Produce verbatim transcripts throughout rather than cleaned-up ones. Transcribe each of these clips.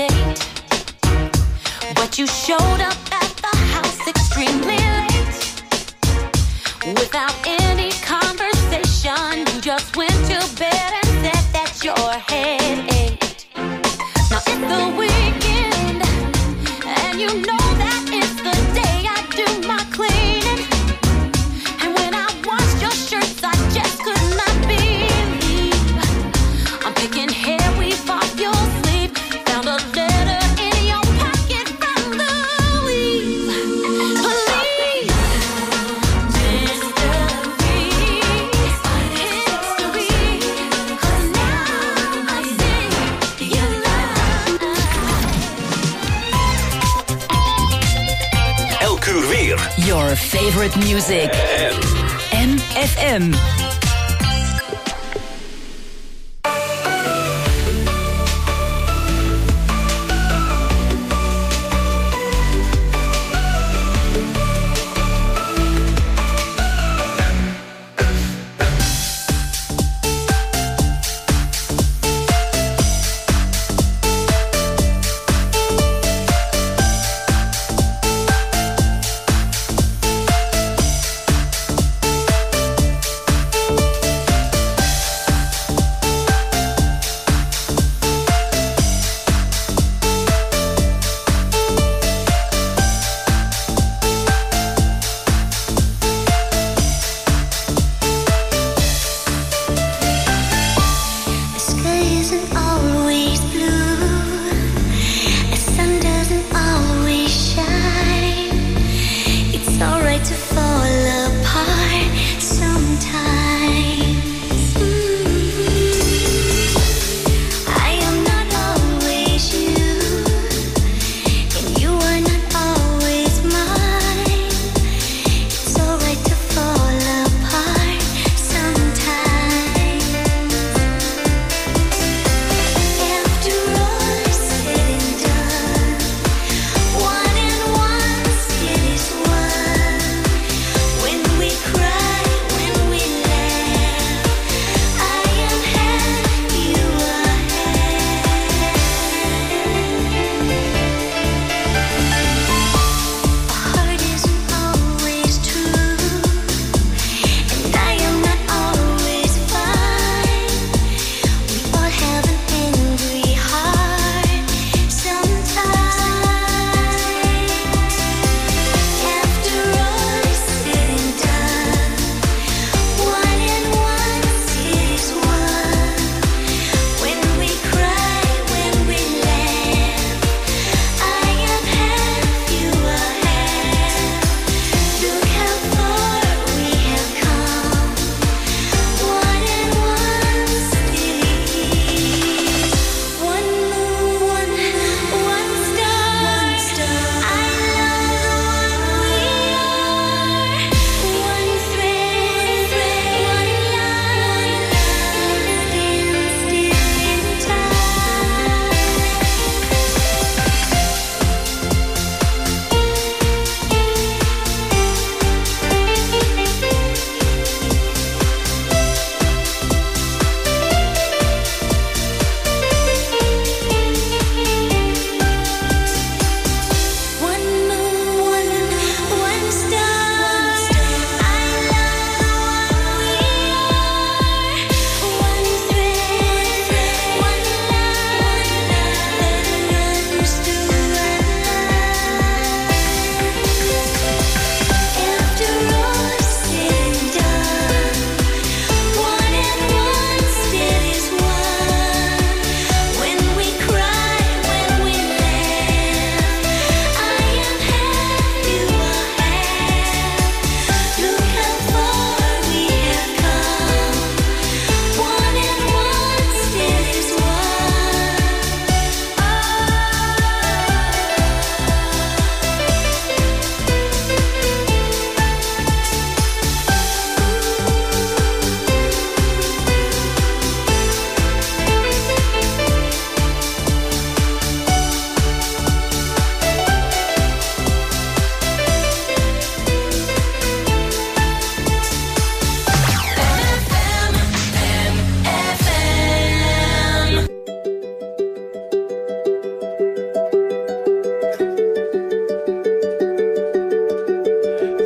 hesitate, but you showed up at the house extremely late. Without any conversation, you just went to bed and said that your head ached. Now it's the weekend, and you know that it's the day I do my cleaning. And when I washed your shirts, I just could not believe I'm picking hair weave off your sleeve. Found a letter in your pocket from Louise. Please, mystery, history, 'cause now I see you lie. Elk uur weer. Your favorite music. M F M.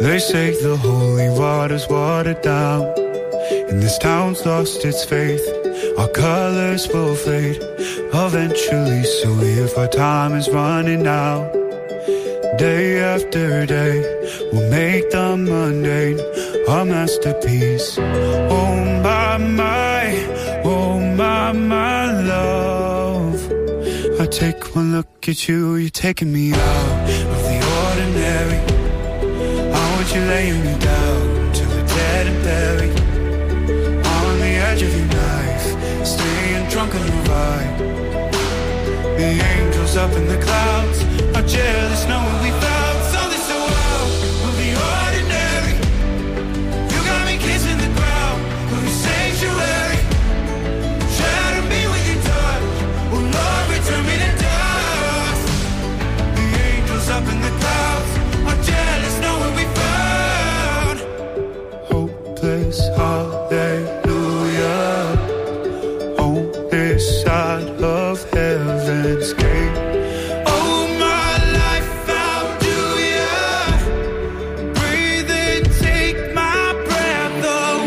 They say the holy water's watered down, and this town's lost its faith. Our colors will fade eventually, so if our time is running out, day after day, we'll make the mundane a masterpiece. Oh my, my, oh my, my love, I take one look at you, you're taking me out of the ordinary. I want you laying me down till we're dead and buried, on the edge of your knife, staying drunk on your vibe. The angels up in the clouds are jealous knowing we found something so out of the ordinary. You got me kissing the ground of your sanctuary. Shatter me with your touch, oh Lord, return me to dust. The angels up in the clouds are jealous knowing we found hopeless hallelujah on this side of heaven's gate. Oh my life, how do ya breathe and take my breath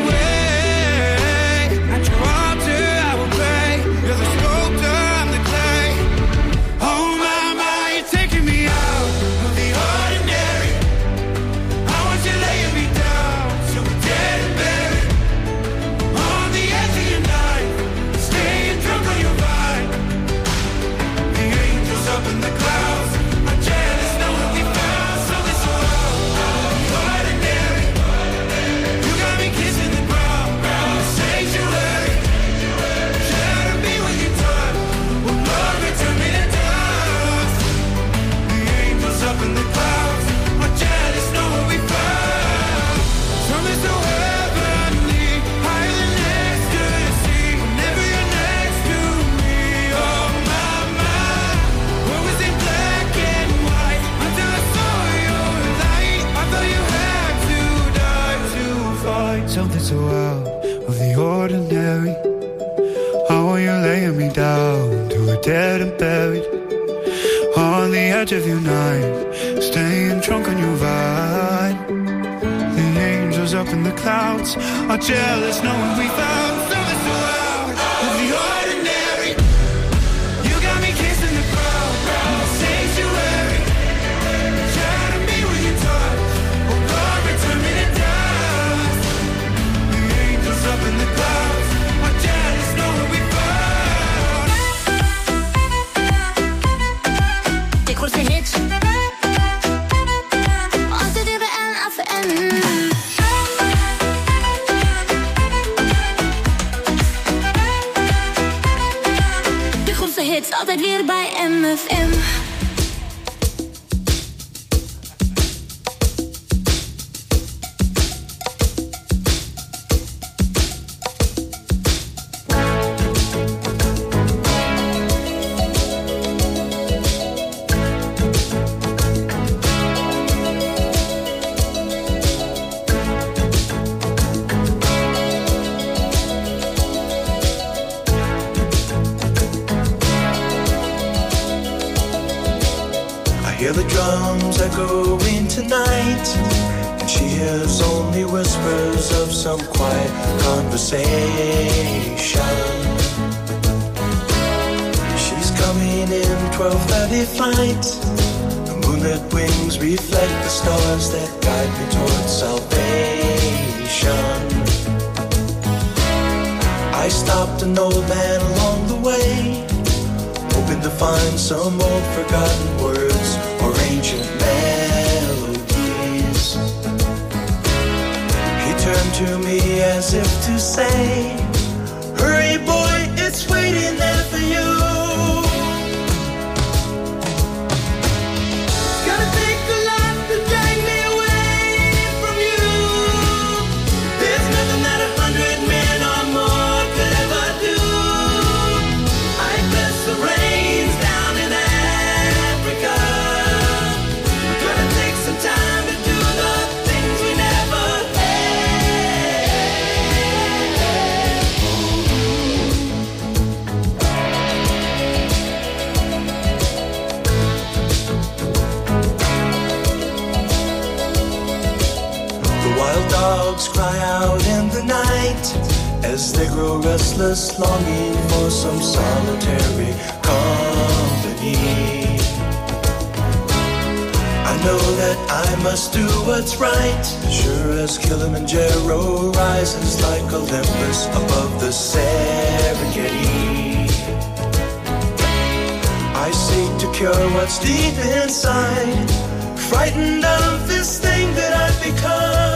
away? At your altar I will pray, you're the sculptor, I'm the clay. Oh my, my, you're taking me out of the ordinary. I want you laying me down till we're dead and buried, on the edge of your knife, staying drunk on your vine. The angels up in the clouds are jealous knowing we found something so out of the ordinary. You got me kissing the ground in the sanctuary. Shatter me with your touch, oh Lord, return me to dust. The angels up in the clouds are jealous knowing we found something so heavenly, higher than ecstasy. Whenever you're next to me, oh my, my, what was in black and white until I saw your light? I thought you had to die to find something so out of the ordinary. How are you laying me down till we're dead and buried, on the edge of your knife, staying drunk on your vine. The angels up in the clouds are jealous knowing we found something so out of the ordinary. You got me kissing the ground in the sanctuary. Shatter me with your touch, oh Lord, return me to dust. The angels up in the clouds are jealous knowing we found De grootste hits. Altijd weer en af en. De grootste hits, altijd weer bij M F M. Hear the drums echoing tonight, and she hears only whispers of some quiet conversation. She's coming in twelve thirty flight. The moonlit wings reflect the stars that guide me towards salvation. I stopped an old man along the way, hoping to find some old forgotten words or ancient melodies. He turned to me as if to say, hurry boy, it's waiting there for you. It's gonna take a lot to drag me away from you. There's nothing that a hundred men or more could ever do. I bless the rains down in Africa. We're gonna take some time to do the things we never had. cry out in the night as they grow restless, longing for some solitary company. I know that I must do what's right, sure as Kilimanjaro rises like Olympus above the Serengeti. I seek to cure what's deep inside, frightened of this thing that I've become.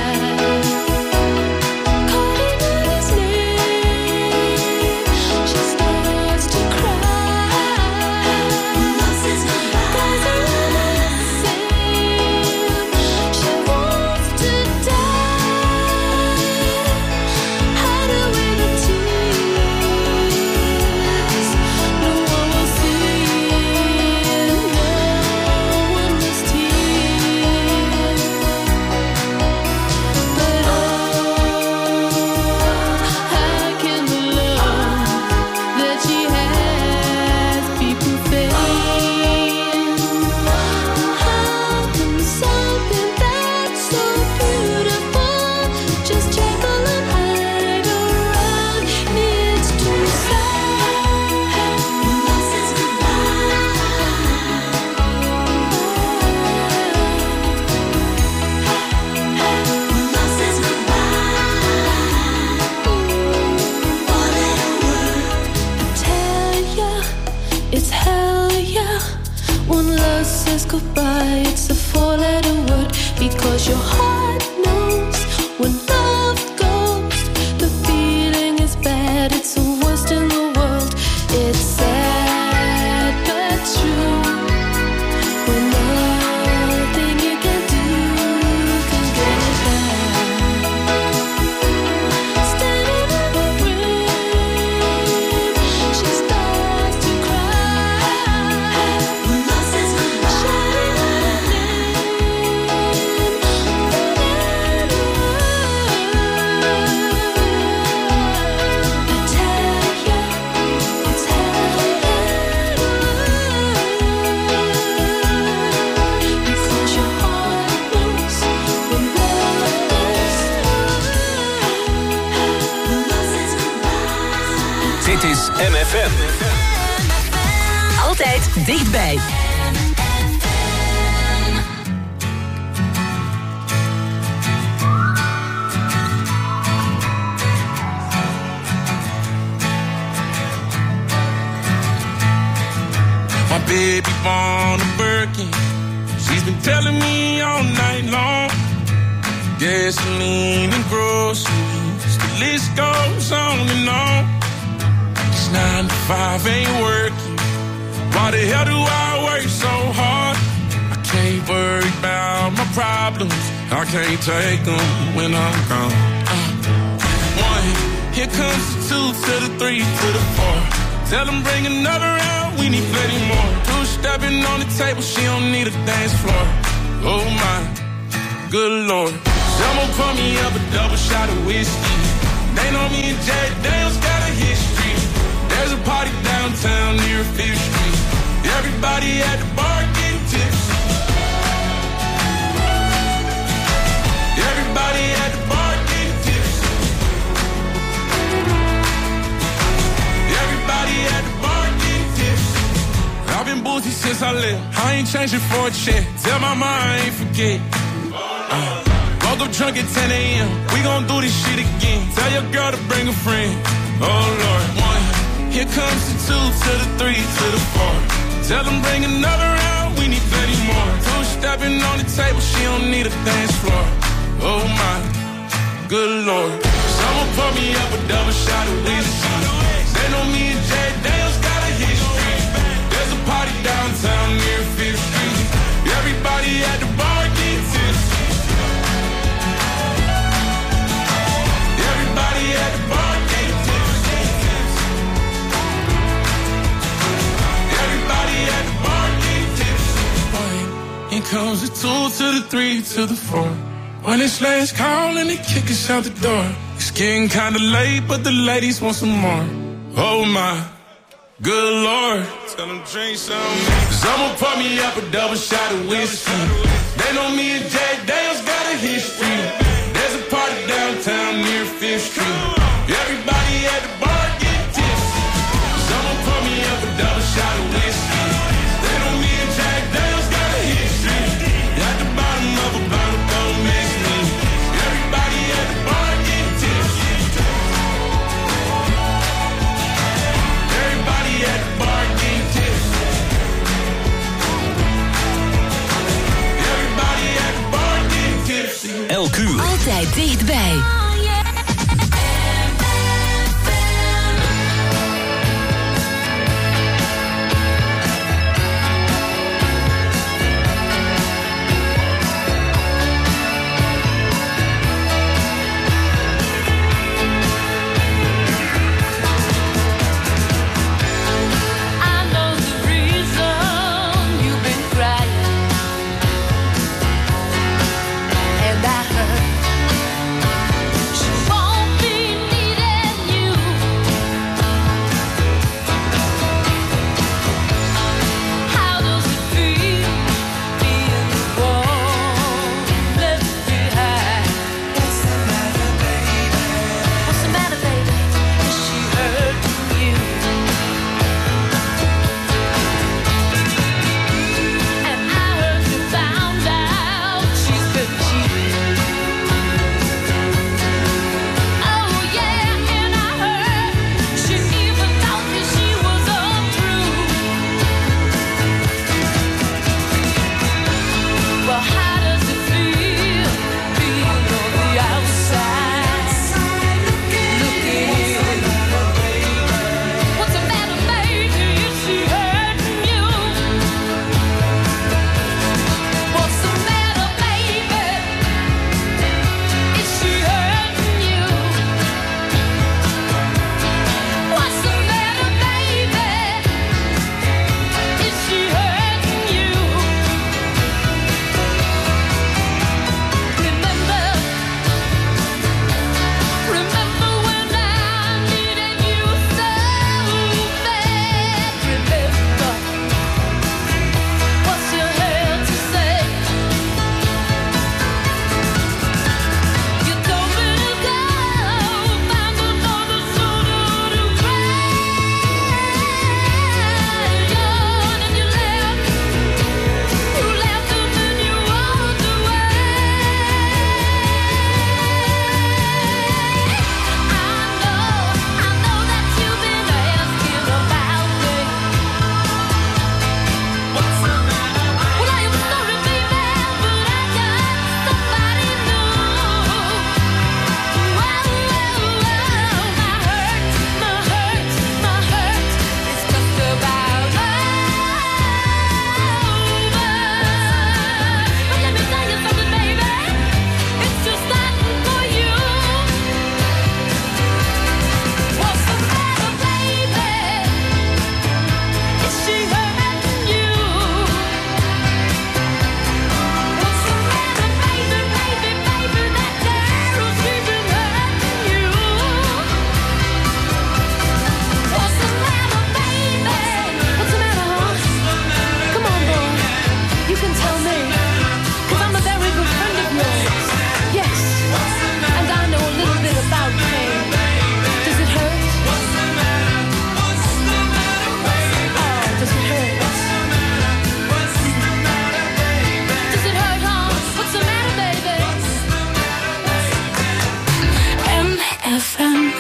Just Because your heart knows when love goes, the feeling is bad, it's the worst in the world. It's sad but true. When nothing you can do can get it back. Standing in the rain, she starts to cry. When love says goodbye, shining on her name. I tell you, it's heaven. Because your heart knows when love goes. When love says goodbye. Dit is M F M. Altijd dichtbij. My baby born a Birkin. She's been telling me all night long. Gasoline and groceries, the list goes on and on. It's nine to five ain't working. Why the hell do I work so hard? I can't worry about my problems. I can't take them when I'm gone. Uh, one, here comes the two to the three to the four. Tell them bring another round, we need plenty more. Two stepping on the table, she don't need a dance floor. Oh my, good lord. Someone pour me up a double shot of whiskey. They know me and Jack Daniels got a history. There's a party downtown near Fifth Street. Everybody at the bar getting tipsy. Everybody at the bar getting tipsy. Everybody at the bar getting tipsy. I've been boozy since I left. I ain't changing for a check. Tell my mom I ain't forget. Uh, woke up drunk at ten a.m. We gon' do this shit again. Tell your girl to bring a friend. Oh Lord, one. Here comes the two to the three to the four. Tell them bring another round, we need plenty more. Two stepping on the table, she don't need a dance floor. Oh my, good lord. Someone pour me up a double shot of whiskey. They know me and Jack Daniels got a history. There's a party downtown near Fifth Street. Everybody at the bar getting tipsy. Everybody at the bar getting tipsy. Everybody at the bar getting tipsy. Here comes the two to the three to the four. When it's last call and they kick us out the door. It's getting kinda late, but the ladies want some more. Oh my, good lord. Tell them drink some. Someone pour me up a double shot of whiskey. They know me and Jack Daniels got a history. There's a party downtown near Fifth Street. Everybody at the bar getting tipsy. Someone pour me up a double shot of whiskey. They know me and Jack Daniels got a history. At the bottom of a bottle, don't miss me. Everybody at the bar getting tipsy. Everybody at the bar getting tipsy. Everybody at the bar getting tipsy. Elk uur. Altijd dichtbij. And I heard F M.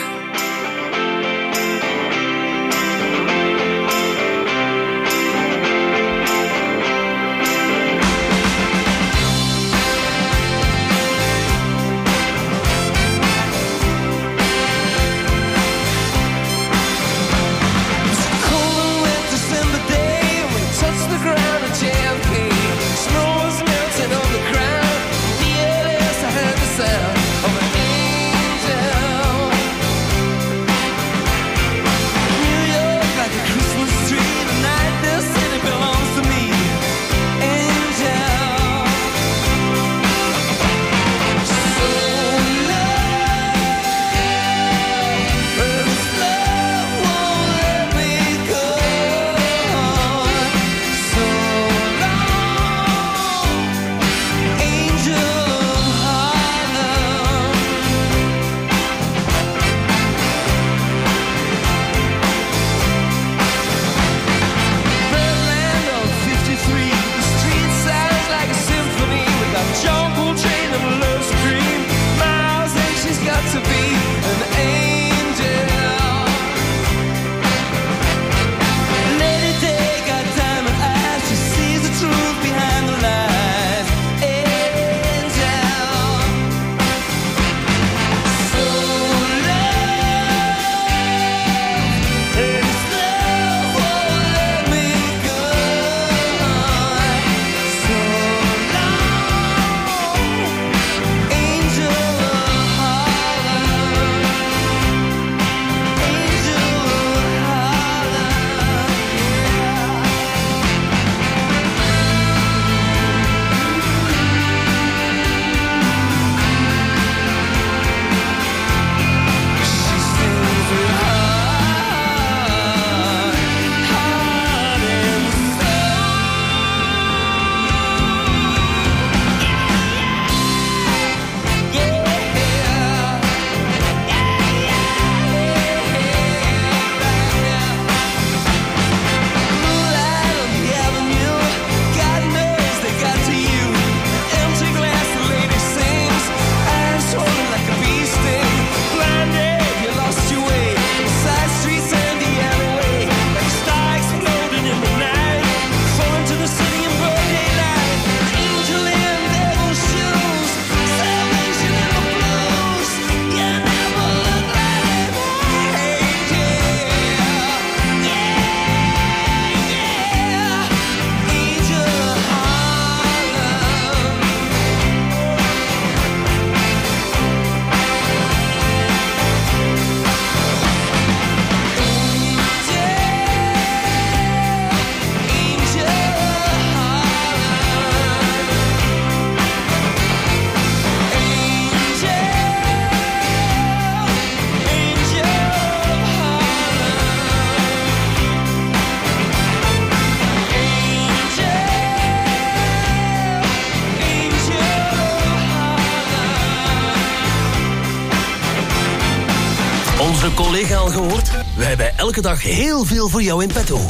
Onze collega al gehoord? We hebben elke dag heel veel voor jou in petto.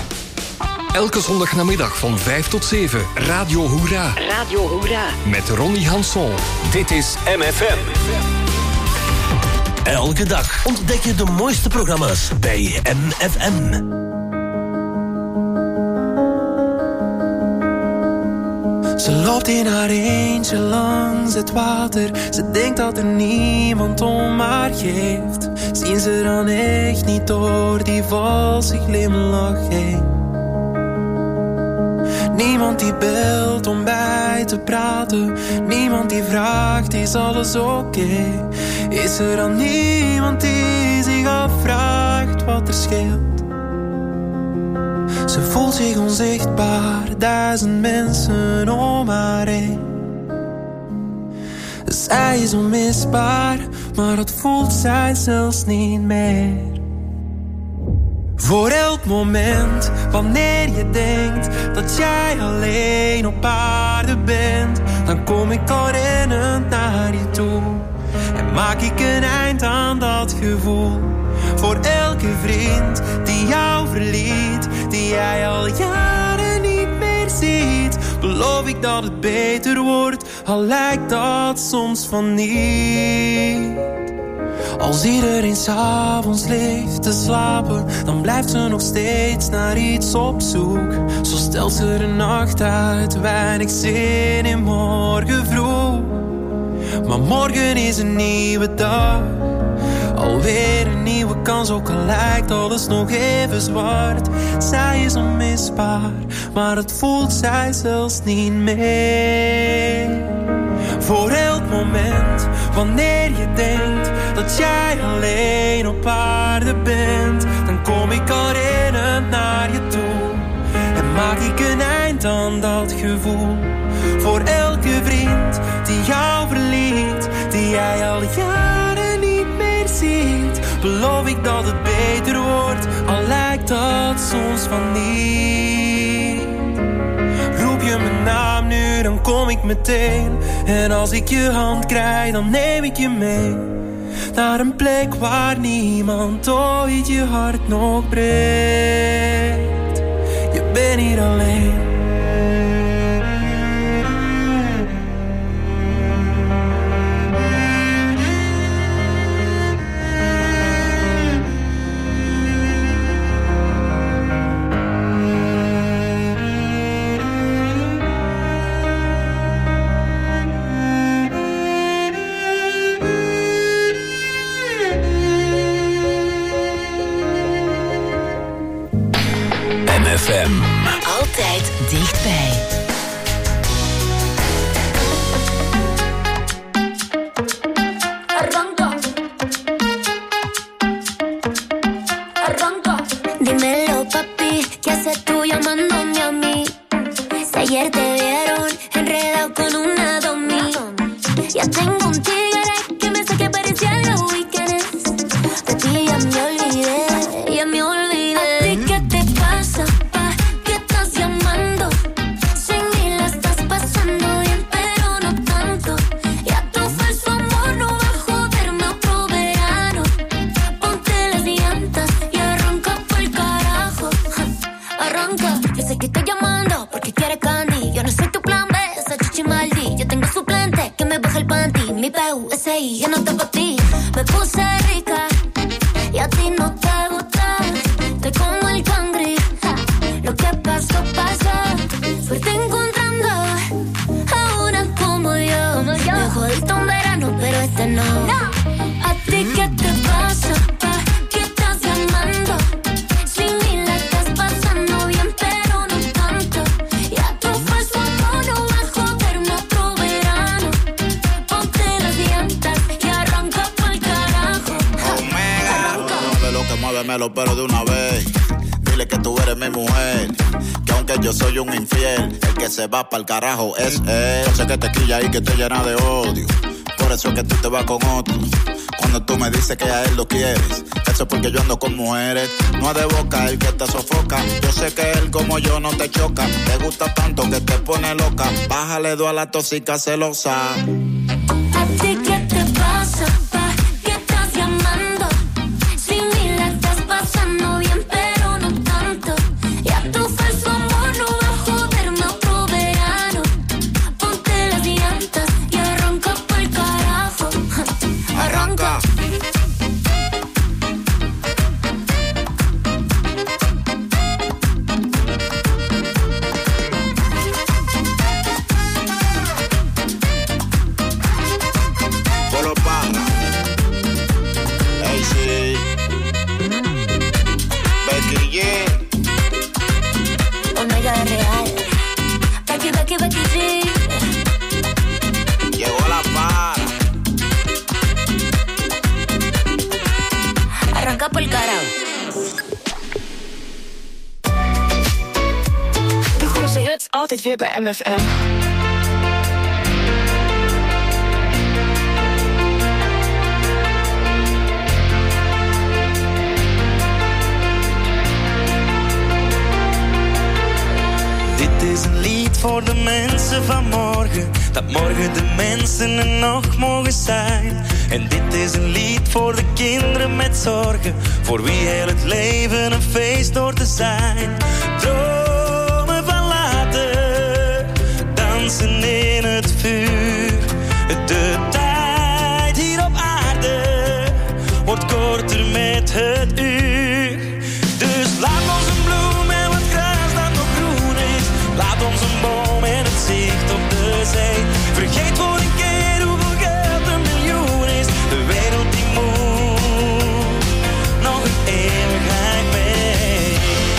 Elke zondagnamiddag van vijf tot zeven, Radio Hoera. Radio Hoera. Met Ronnie Hanson. Dit is M F M. Elke dag ontdek je de mooiste programma's bij M F M. Ze loopt in haar eentje langs het water. Ze denkt dat er niemand om haar geeft. Zien ze dan echt niet door die valse glimlach heen? Niemand die belt om bij te praten. Niemand die vraagt, is alles oké? Okay? Is er dan niemand die zich afvraagt wat er scheelt? Ze voelt zich onzichtbaar, duizend mensen om haar heen. Zij is onmisbaar, maar dat voelt zij zelfs niet meer. Voor elk moment, wanneer je denkt dat jij alleen op aarde bent, dan kom ik al rennend naar je toe en maak ik een eind aan dat gevoel. Voor elke vriend die jou verliet, die jij al jaren niet meer ziet, beloof ik dat het beter wordt, al lijkt dat soms van niet. Als iedereen 's avonds ligt te slapen, dan blijft ze nog steeds naar iets op zoek. Zo stelt ze de nacht uit, weinig zin in morgen vroeg. Maar morgen is een nieuwe dag, alweer een nieuwe kans, ook al lijkt alles nog even zwart. Zij is onmisbaar, maar het voelt zij zelfs niet meer. Voor elk moment, wanneer je denkt dat jij alleen op aarde bent, dan kom ik al rennend naar je toe en maak ik een eind aan dat gevoel. Voor elke vriend die jou verliet, die jij al jaren niet meer ziet, beloof ik dat het beter wordt, al lijkt dat soms van niet. Roep je mijn naam nu, dan kom ik meteen. En als ik je hand krijg, dan neem ik je mee naar een plek waar niemand ooit je hart nog breekt. Je bent hier alleen. M F M. Altijd dichtbij. Arranca. Arranca. Dímelo, papi, ¿qué haces tú llamándome a mí? Si ayer te vieron enredado con una domi. Ya tengo un tigre que me sé que parecía en los weekends. De ti ya me olvidé, ya me olvidé. ¿A ti qué te pasa, pa? ¿Qué estás llamando? Sin mí la estás pasando bien, pero no tanto. Ya tu falso amor no va a joderme otro verano. Ponte las llantas y arranca por el carajo. Ja, arranca, yo sé que estoy llamando porque quieres candy. Yo no soy tu plan B, esa chichi maldi. Yo tengo suplente que me baja el panty. Mi P U S I, yo no te pa' ti. Me puse rica y a ti no te gusta. Estoy como el cangri, ja, lo que pasó, pasó. Suerte encontrando a una como yo. Me jodiste un verano, pero este no. ¿A ti qué te pasa, pa? ¿Qué estás llamando? Sin mí la estás pasando bien, pero no tanto. Ya tu falso amor no va a joderme otro verano. Ponte las llantas y arranca pa'l carajo. Omega, mueve lo que muévemelo, pero de una vez. Dile que tú eres mi mujer, que aunque yo soy un infiel, el que se va pa'l carajo es él. Yo sé que te quilla y que te llena de odio, por eso es que tú te vas con otro. Cuando tú me dices que a él lo quieres, eso es porque yo ando con mujeres. No es de boca el que te sofoca, yo sé que él como yo no te choca. Te gusta tanto que te pone loca, bájale dos a la tóxica celosa. ¿A ti qué te pasa, pa? ¿Qué estás llamando? Sin mí la estás pasando bien, pero no tanto. Ya tu falso amor no va a joderme otro verano. Ponte las llantas y arranca pa'l carajo. Ja, arranca. Polo Parra, hey sí, Becky G, Omega de real. Becky, Becky, Becky, sí. llegó la para. Arranca pa'l carajo. De grootste hits altijd weer bij M F M. Dit is een lied voor de mensen van morgen, dat morgen de mensen er nog mogen zijn. En dit is een lied voor de kinderen met zorgen, voor wie heel het leven een feest hoort te zijn. Dromen van later, dansen in het vuur. De tijd hier op aarde korter met het uur. Dus laat ons een bloem en wat gras dat nog groen is. Laat ons een boom en het zicht op de zee. Vergeet voor een keer hoeveel geld een miljoen is. De wereld die moet nog een eeuwigheid mee.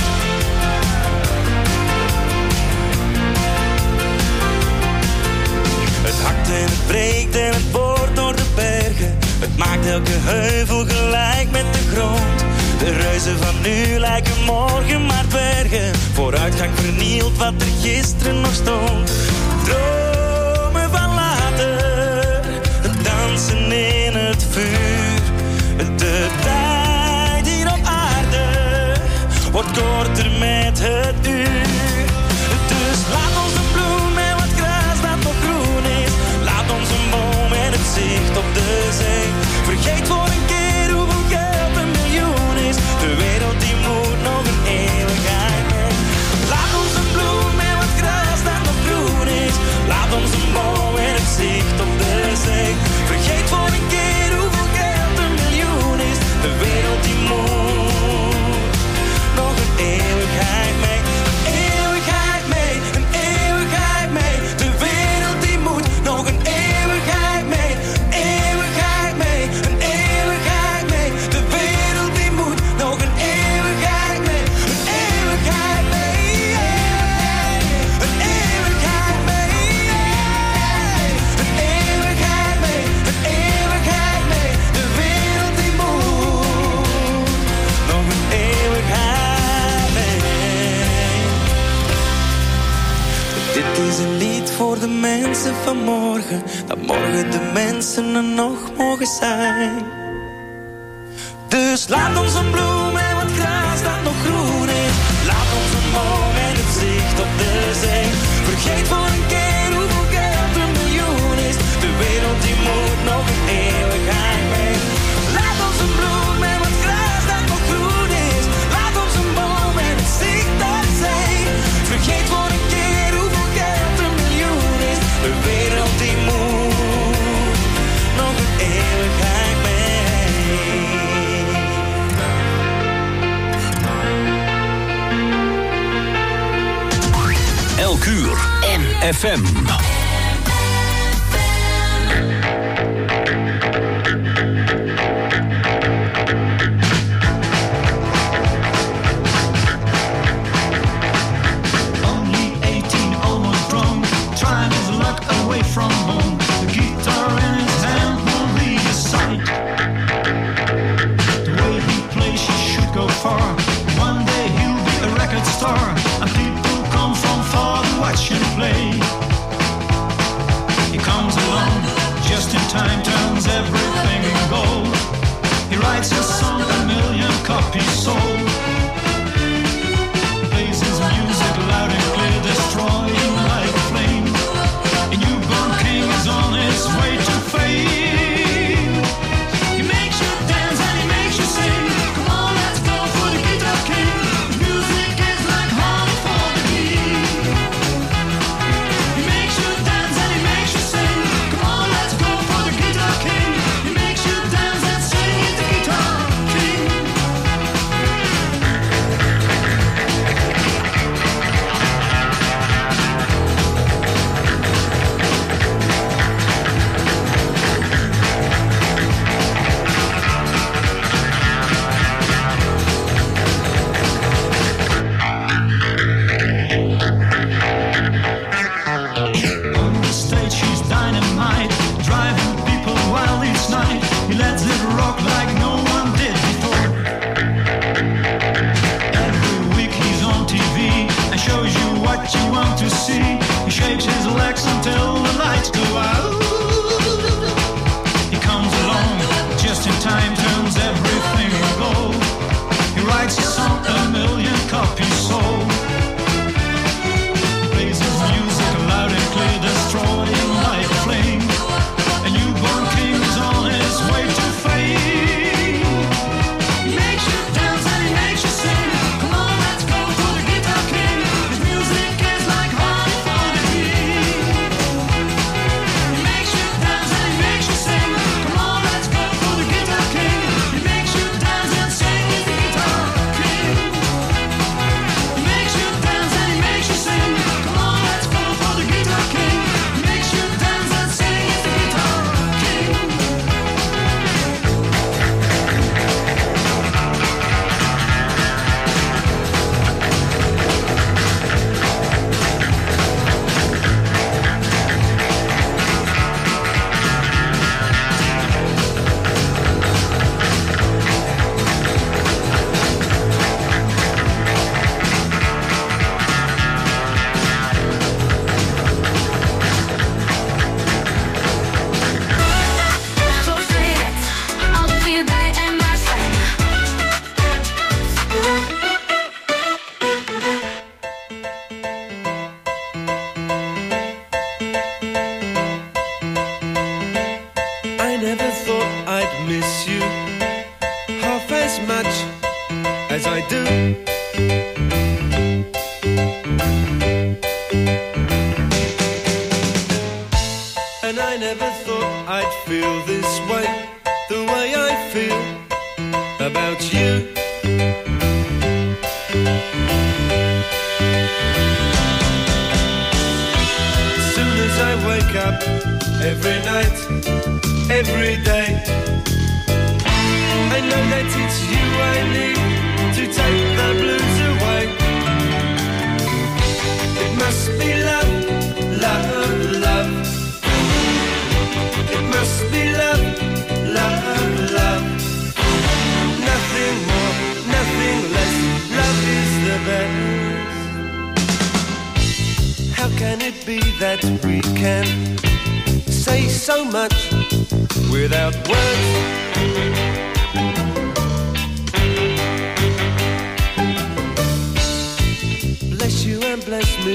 Het hakt en het breekt en het boort door de bergen. Het maakt elke heuvel gelijk met de grond. De reuzen van nu lijken morgen maar dwergen. Vooruitgang vernielt wat er gisteren nog stond. Dromen van later, het dansen in het vuur. De tijd hier op aarde wordt korter met het uur. Dus laat ons een bloem en wat gras dat nog groen is. Laat ons een boom en het zicht op de zee. Vergeet voor een keer hoeveel geld een miljoen is. De wereld die moet nog een eeuwigheid mee. Laat ons een bloem en wat gras dat nog groen is. Laat ons een boom en het zicht op de zee. Vergeet voor een keer hoeveel geld een miljoen is. De wereld die moet nog een eeuwigheid mee. Een eeuwigheid mee, een eeuwigheid mee. De wereld die moet nog een eeuwigheid mee. Eeuwigheid mee, een eeuwigheid mee. De wereld die moet nog een eeuwigheid mee. Een eeuwigheid mee. Een eeuwigheid mee. Een eeuwigheid mee, een eeuwigheid mee. De wereld die moet nog een eeuwigheid mee. Dit is een lied voor de mensen van morgen, dat morgen de mensen er nog mogen zijn. Dus laat ons een bloem en wat gras dat nog groen is. Laat ons een boom en het zicht op de zee. Vergeet voor een keer hoeveel geld een miljoen is. De wereld die moet nog een eeuwigheid mee. Laat ons een bloem en wat gras dat nog groen is. Laat ons een boom en het zicht op de zee. Vergeet voor een keer hoeveel geld een miljoen is. De wereld die moet nog een eeuwigheid mee. Elk uur M F M. Only eighteen, almost grown, trying his luck away from home. The guitar in his hand will lead his sight. The way he plays, he should go far. One day he'll be a record star, and people come from far to watch him play. He comes along just in time, turns everything in gold. He writes his song, a million copies sold. Plays his music loud and clear, destroying like a flame. A newborn king is on his way to fame. He makes you dance and he makes you sing. Come on, let's go for the Guitar King. Music is like honey for the bee. He makes you dance and he makes you sing. Come on, let's go for the Guitar King. He makes you dance and sing. He's the Guitar King. miss you half as much as I do. And I never thought I'd feel this way, the way I feel about you. As soon as I wake up, every night, every day, I know that it's you I need to take the blues away. It must be love, love, love. It must be love, love, love. Nothing more, nothing less. Love is the best. How can it be that we can say so much without words? Bless you and bless me.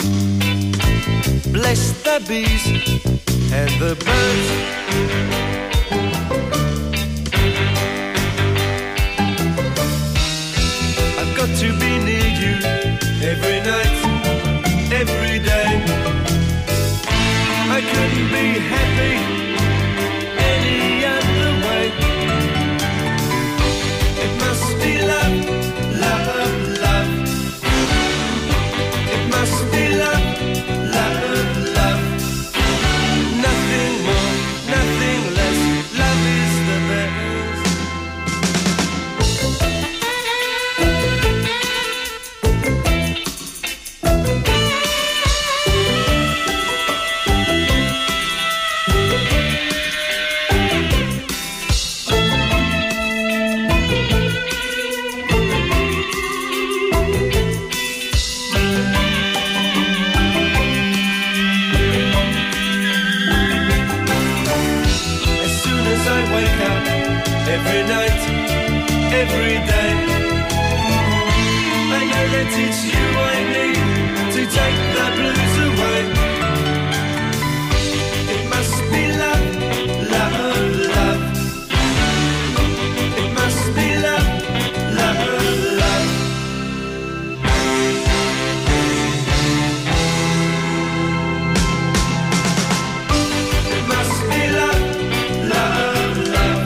Bless the bees and the birds. I've got to be near you every night, every day. I couldn't be happy any other way. It must be love, love, love. It must be love, love, love. Nothing more, nothing less. Love is the best. Every night, every day, I know that it's you I need to take the blues away. It must be love, love, love. It must be love, love, love. It must be love, love, love.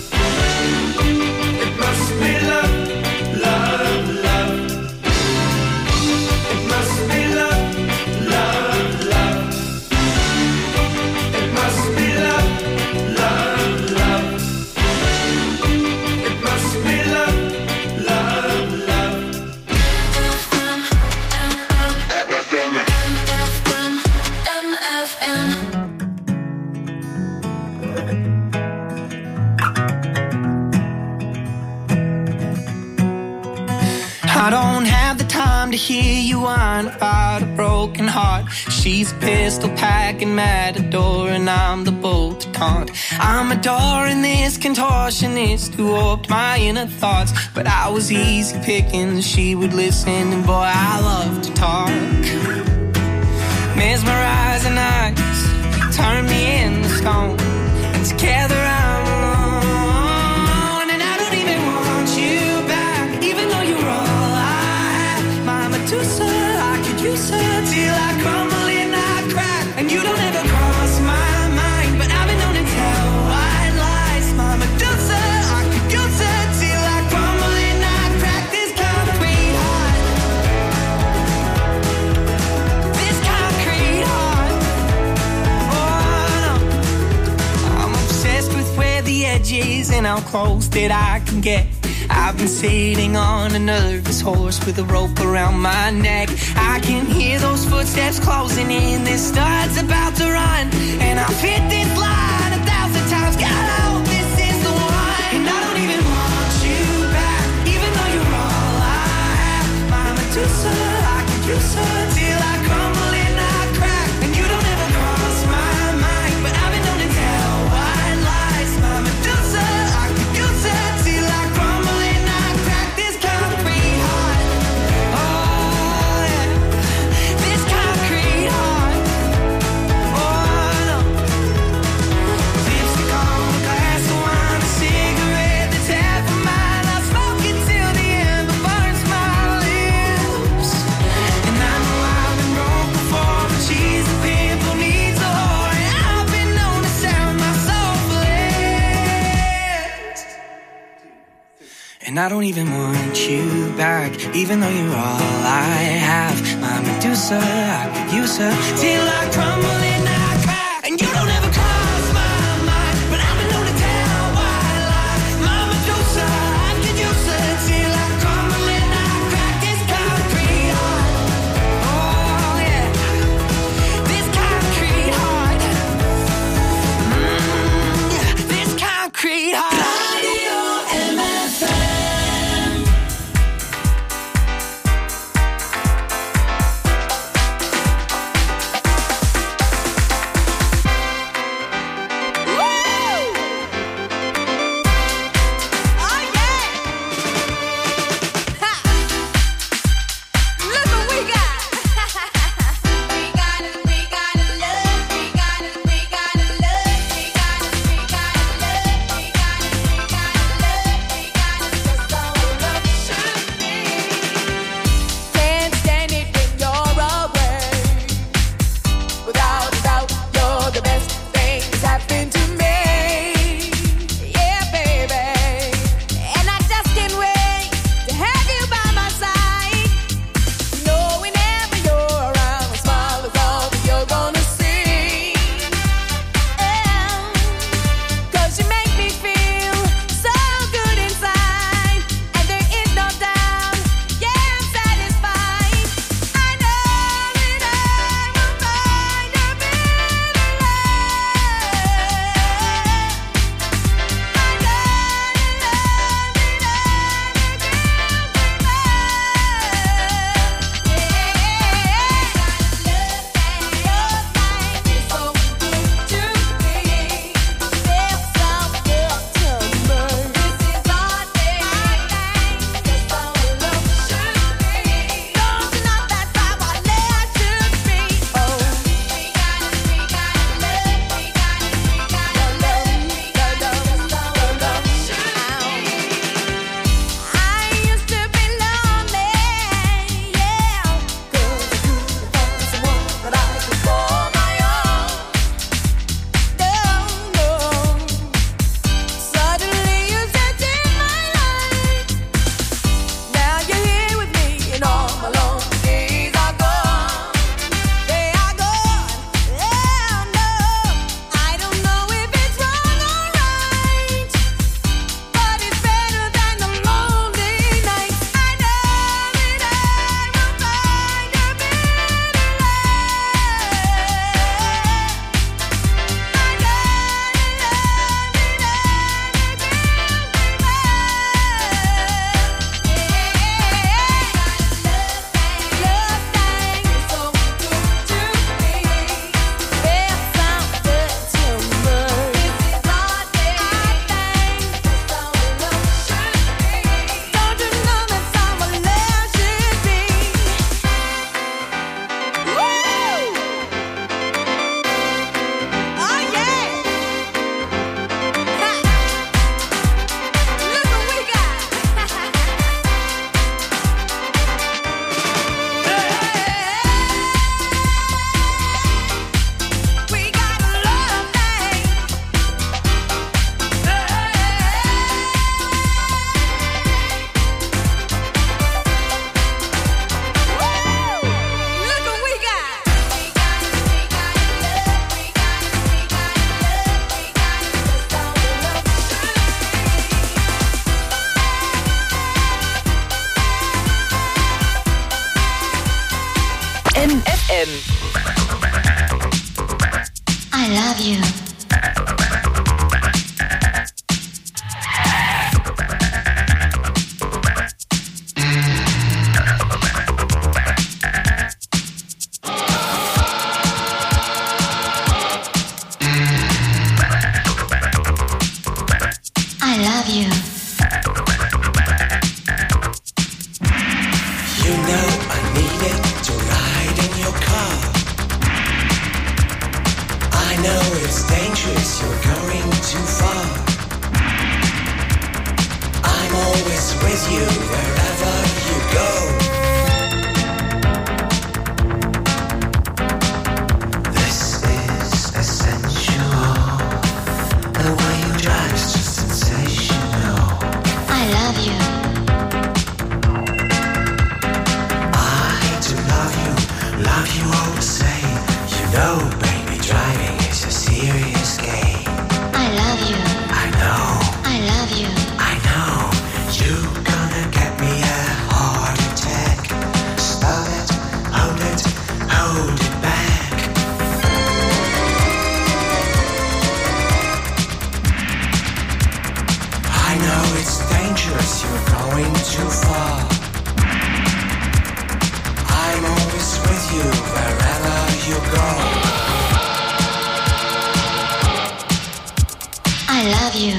It must be love, love, love. It must be love, love, love. It must be love, love, love. It must be love, love, love. M F M. I don't have the time to hear you whine about a broken heart. She's a pistol packing matador and I'm the bolt to taunt. I'm adoring this contortionist who warped my inner thoughts. But I was easy picking, she would listen, and boy, I love to talk. Mesmerizing eyes turn me into stone, and together I'm alone. And I don't even want you back, even though you're all I have. My Medusa, I could use her till I crumble and I crack. And you don't ever cross my mind, but I've been known to tell white lies. My Medusa, I could use her till I crumble and I crack. This concrete heart, this concrete heart. Oh no, I'm obsessed with where the edge is and how close that I can get. I've been sitting on a nervous horse with a rope around my neck. I can hear those footsteps closing in, this star's about to run. And I've hit this line a thousand times, God, I hope this is the one. And I don't even want you back, even though you're all I have. My Medusa, I could use her till I crumble and I crack. And you don't ever cross my mind, but I've been known to tell white lies. My Medusa, I could use her till I crumble and I crack. This concrete heart, oh yeah, this concrete heart, oh no. And I don't even want you back, even though you're all I have. My Medusa, I could use her till I crumble and I crack. And you don't ever cross my mind, but I've been known to tell white lies. My Medusa, I could use her till I crumble and I crack. This concrete heart, oh yeah, this concrete heart, mm, yeah, this concrete heart. I love you. I love you. You know I needed to ride in your car. I know it's dangerous, you're going too far. I'm always with you wherever you go. This is essential. The way you drive's just sensational. I love you. know it's dangerous, you're going too far. I'm always with you wherever you go. I love you.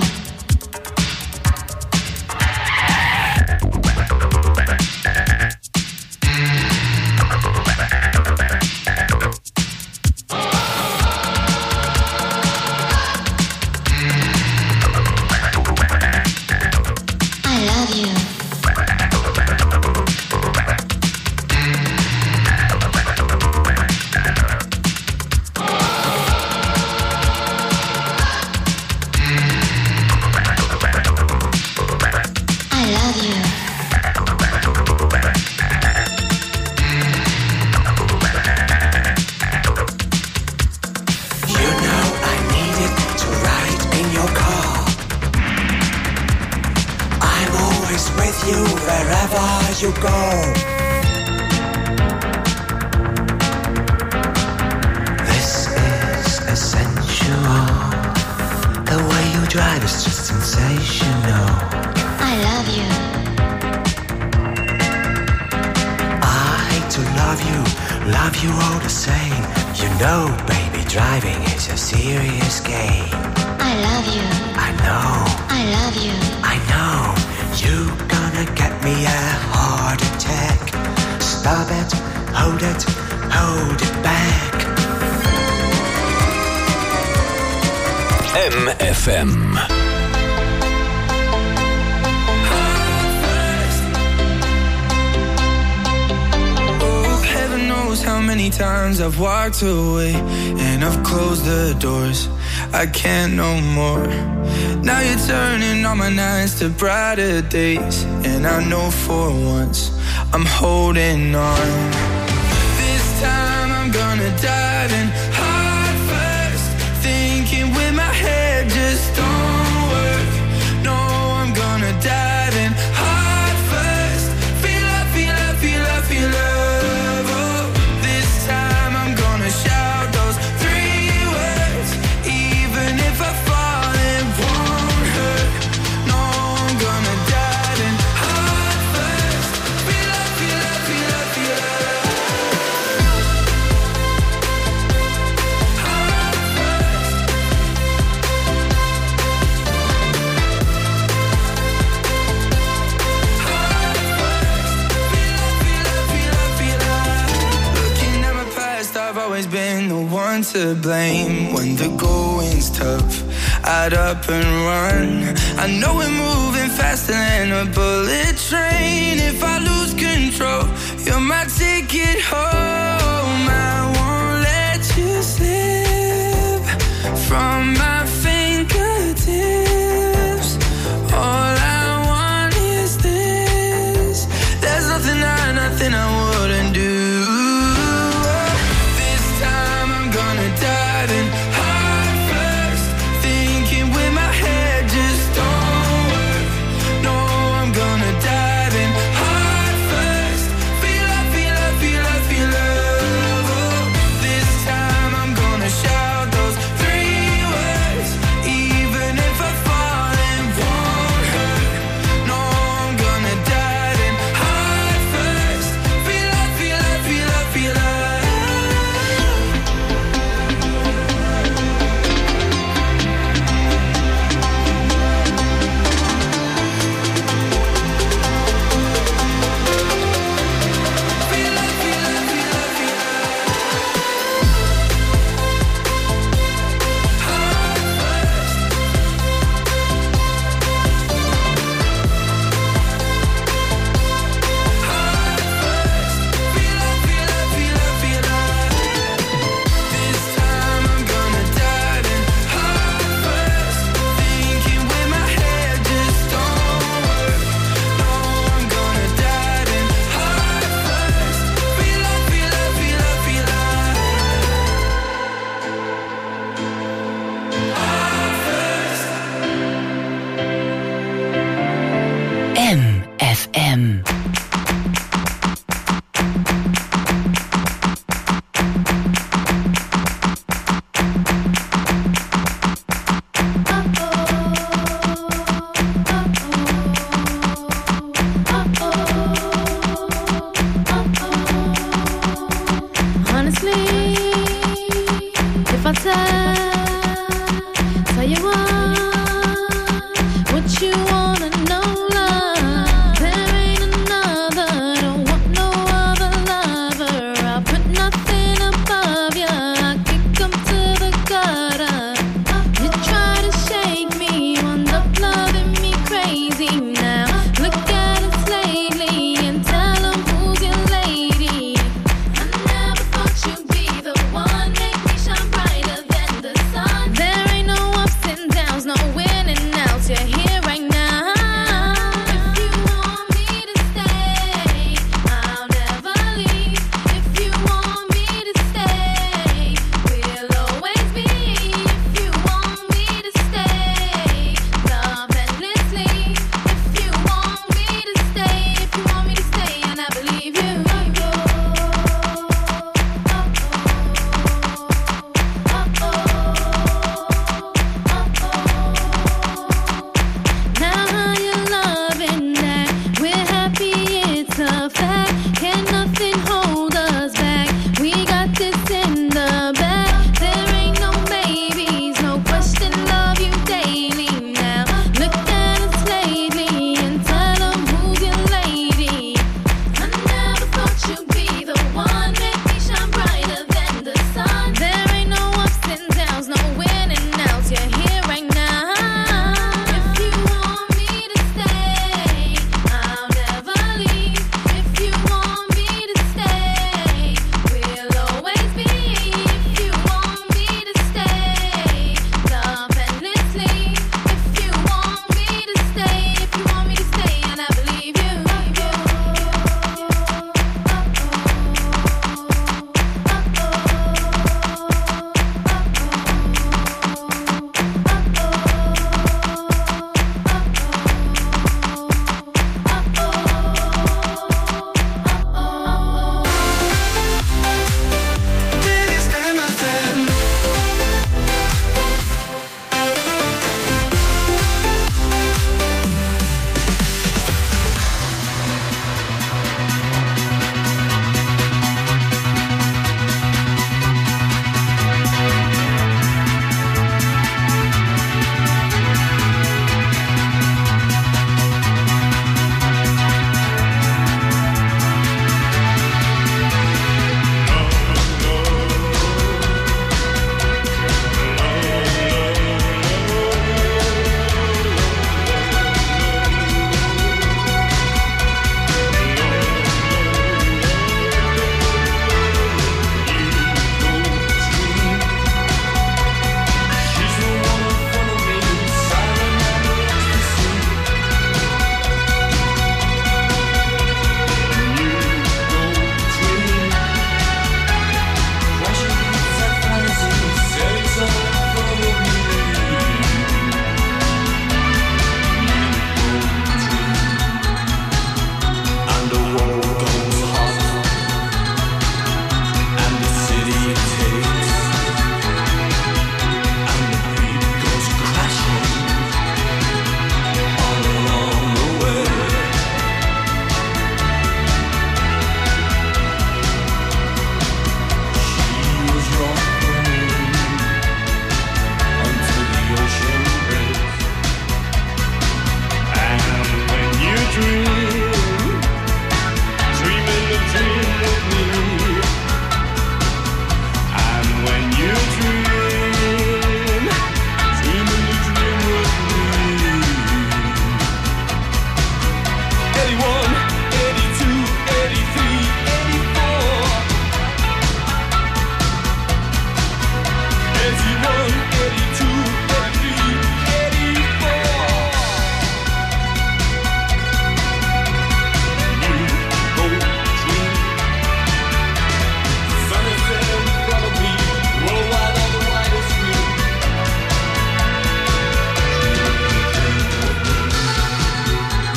You go. This is essential. The way you drive is just sensational. I love you. I hate to love you, love you all the same. You know, baby, driving is a serious game. I love you. I know. I love you. I know. You gonna get me a heart attack. Stop it, hold it, hold it back. M F M. Oh, heaven knows how many times I've walked away and I've closed the doors. I can't no more. Now you're turning all my nights to brighter days, and I know for once I'm holding on. This time I'm gonna dive in heart first, thinking with my head just don't work. No, I'm gonna dive in heart first, feel love, feel love, feel love, feel love. Oh, this time I'm gonna shout those three words, even if I fall it won't hurt. No, I'm gonna dive in heart first, feel love, feel love, feel love, feel love. I've always been the one to blame. When the going's tough, I'd up and run. I know we're moving faster than a bullet train. If I lose control, you're my ticket home. I won't let you slip from